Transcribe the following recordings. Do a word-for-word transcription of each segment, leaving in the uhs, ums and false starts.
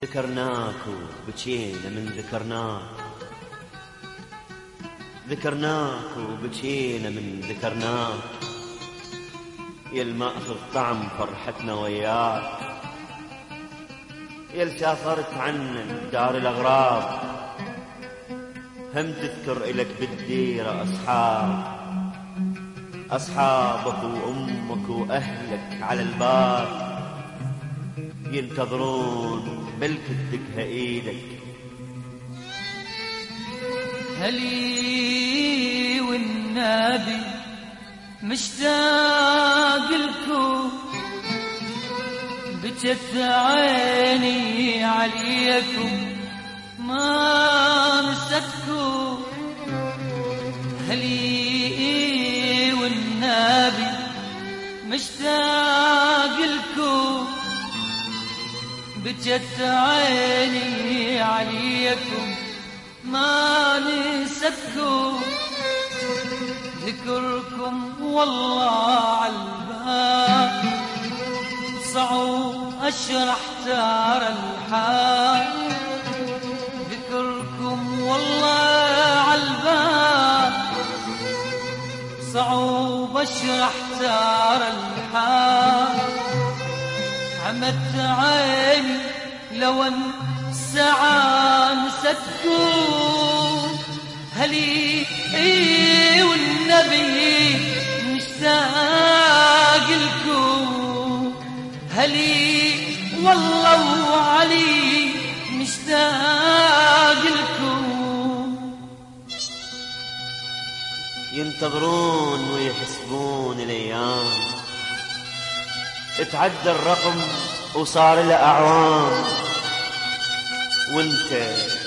ذكرناك وبكينا من ذكرناك، ذكرناك وبكينا من ذكرناك، يل ماخذ طعم فرحتنا وياك، يل سافرت عنا دار الأغراب، هم تذكر إلك بالديرة أصحاب، أصحابك وأمك وأهلك على الباب، ينتظرون بلك تدقها ايدك. هلي والنبي مشتاق لكم، بجت عيني عليكم ما نستكم. هلي والنبي مشتاق لكم، بجت عيني عليكم ما نسكوا. ذكركم والله عالبال، صعب اشرح تار الحال. ذكركم والله عالبال، صعب اشرح تار الحال. عمت عيني لو الساعة نسكوا. هلي اي والنبي مشتاق لكم، هلي والله وعلي مشتاق لكم. ينتظرون ويحسبون الايام، اتعدى الرقم وصار له أعوام، وانت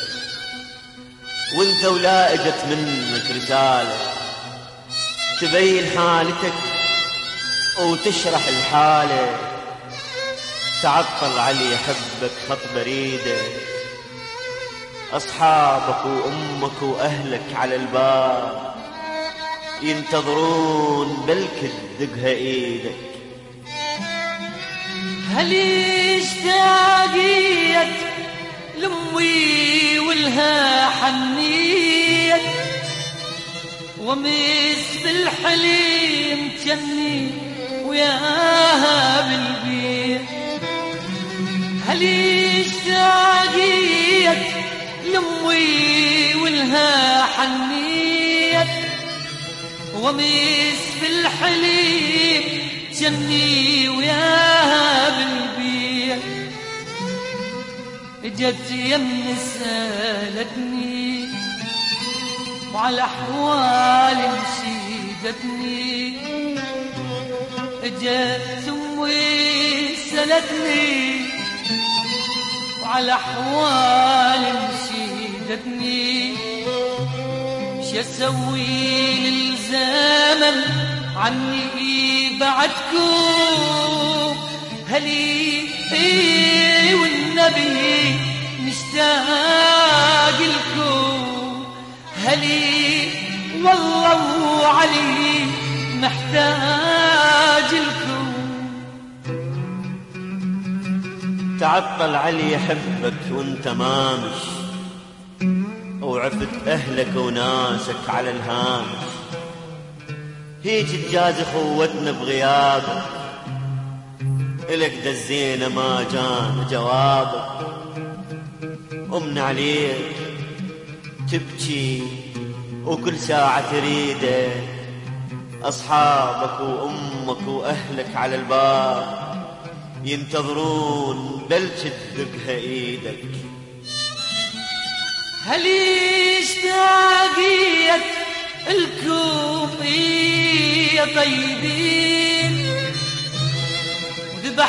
وانت ولا اجت منك رسالة تبين حالتك وتشرح الحالة. تعطل علي يحبك خط بريدة، أصحابك وأمك وأهلك على الباب، ينتظرون بلك تدقها ايدك. هلي اشتاقيت لأمي ولها حنيت، ومس بالحليم جني وياها بالبيت. هلي اشتاقيت لأمي ولها حنيت، ومس بالحليم جني وياها بالبيت. اجت يم سالتني وعلى احوالي نشيدتني. اجت امي سالتني وعلى احوالي نشيدتني. شو اسوي للزمن عني بعدكم. هلي اي والنبي مشتاق لكم، هلي والله وعلي محتاج لكم. تعطل علي يحبك وانت مامش، وعفت اهلك وناسك على الهامش. هيج تجاز اخوتنا بغيابك، إلك دزينا ما جانا جوابك. أمنا عليك تبكي وكل ساعة تريده، أصحابك وأمك وأهلك على الباب، ينتظرون بل تدقها إيدك. هلي اشتاقيت الكم يا طيبين، وذبح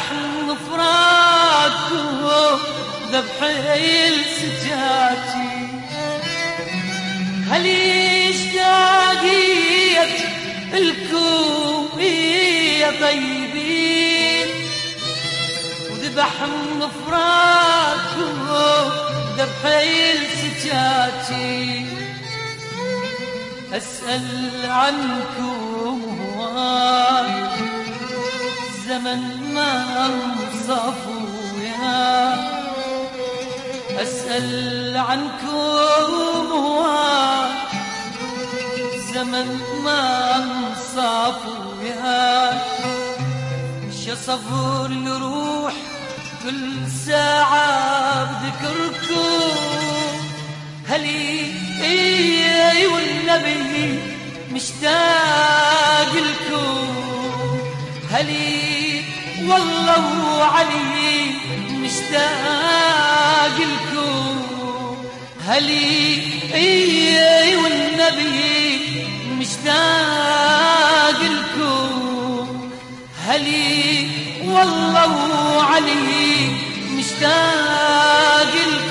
فراقكم ذبح السجاتي. هلي اشتاقيت الكم يا طيبين، وذبح فراقكم ذبح السجاتي. أسأل عنكم هواي زمن ما انصفوا يا أسأل عنكم هواك زمن ما انصاف وياك شصفور الروح كل ساعة بذكركم هلي اي والنبي مشتاق لكم هلي والله وعلي مشتاق لكم هلي اي والنبي مشتاق لكم هلي والله وعلي مشتاق لكم